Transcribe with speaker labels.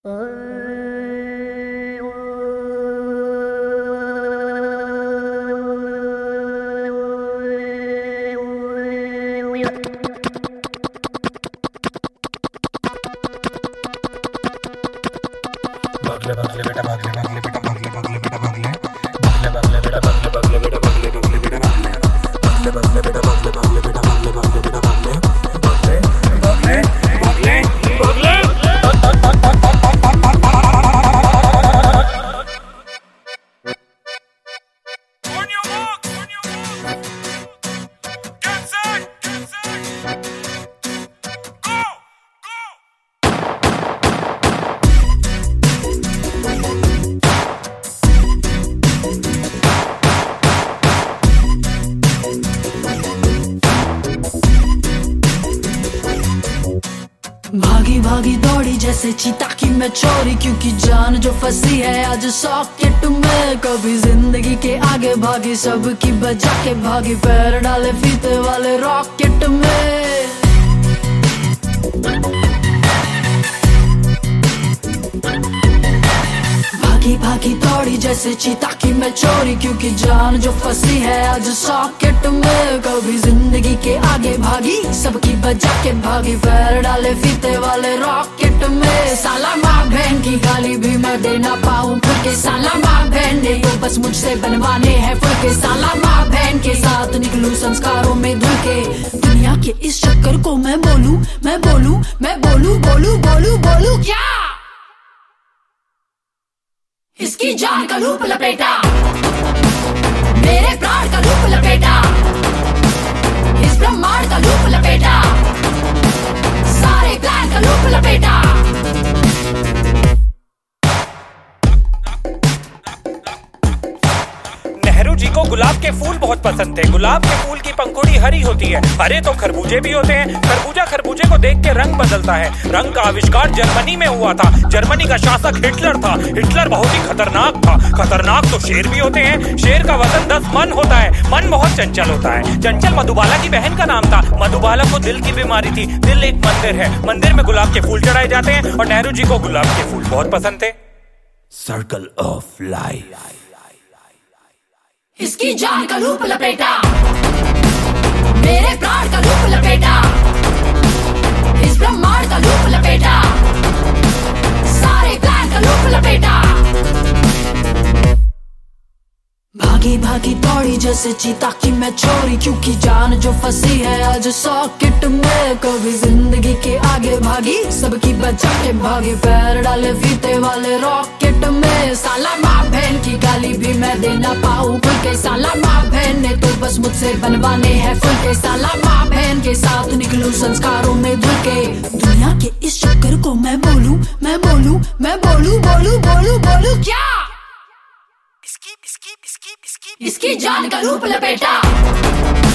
Speaker 1: भागले भागले बेटा भागले भागले बेटा भागले भागले बेटा भागले भागले भागले बेटा भागले भागले बेटा भागले भागले बेटा भागले भागले भागले बेटा भागले भागले बेटा भागले भागले बेटा भागले भागले भागले भागले भागले
Speaker 2: भागी भागी दौड़ी जैसे चीता की मैं चोरी, क्योंकि जान जो फंसी है आज सॉकेट में। कभी जिंदगी के आगे भागी, सबकी बचा के भागी, पैर डाले फीते वाले रॉकेट में। भागी भागी दौड़ी जैसे चीता की मैं चोरी, क्योंकि जान जो फंसी है आज सॉकेट में। कभी जिंदगी के आगे भागी, सबकी बचा के भागी, पैर डाले फीते वाले रॉकेट में। साला माँ बहन की गाली भी मैं दे ना पाऊं खुल के, साला माँ बहन ने तो बस मुझसे बनवाने हैं फुल के। साला माँ बहन के साथ निकलूं संस्कारों में धुल के, दुनिया के इस चक्कर को मैं बोलूं, मैं बोलूं, मैं बोलूं, बोलूं, बोलूं, बोलूं क्या? इसकी जान का लूप लपेटा, मेरे प्राण का लूप लपेटा, इस ब्रह्मांड का लूप लपेटा, सारे प्लान का लूप लपेटा।
Speaker 3: नेहरू जी को गुलाब के फूल बहुत पसंद थे। गुलाब के फूल की पंखुड़ी हरी होती है, हरे तो खरबूजे भी होते हैं। खरबूजा खरबूजे को देख के रंग बदलता है। रंग का आविष्कार जर्मनी में हुआ था। जर्मनी का शासक हिटलर था। हिटलर बहुत ही खतरनाक था। खतरनाक तो शेर भी होते हैं। शेर का वजन 10 मन होता है। मन बहुत चंचल होता है। चंचल मधुबाला की बहन का नाम था। मधुबाला को दिल की बीमारी थी। दिल एक मंदिर है, मंदिर में गुलाब के फूल चढ़ाए जाते हैं और नेहरू जी को गुलाब के फूल बहुत पसंद थे।
Speaker 1: Circle of life.
Speaker 2: इसकी जान का लूप लपेटा, मेरे प्राण का लूप लपेटा, इस ब्रह्मांड का लूप लपेटा, सारे प्लान का लूप लपेटा। भागी भागी दौड़ी जैसे चीता की मैं चोरी, क्योंकि जान जो फंसी है आज सॉकेट में। कभी जिंदगी के आगे भागी, सबकी बचा के भागी, पैर डाले फीते वाले रॉकेट में। साला माँ बहन की गाली भी मैं दे ना पाऊं खुल के, साला माँ बहन ने तो बस मुझसे बनवाने हैं फुल के। साला माँ बहन के साथ निकलूं संस्कारों में धुल के, दुनिया के इस चक्कर को मैं बोलूं, मैं बोलूं, मैं बोलूं, बोलूं, बोलूं, बोलूं क्या? इसकी जान का लूप लपेटा।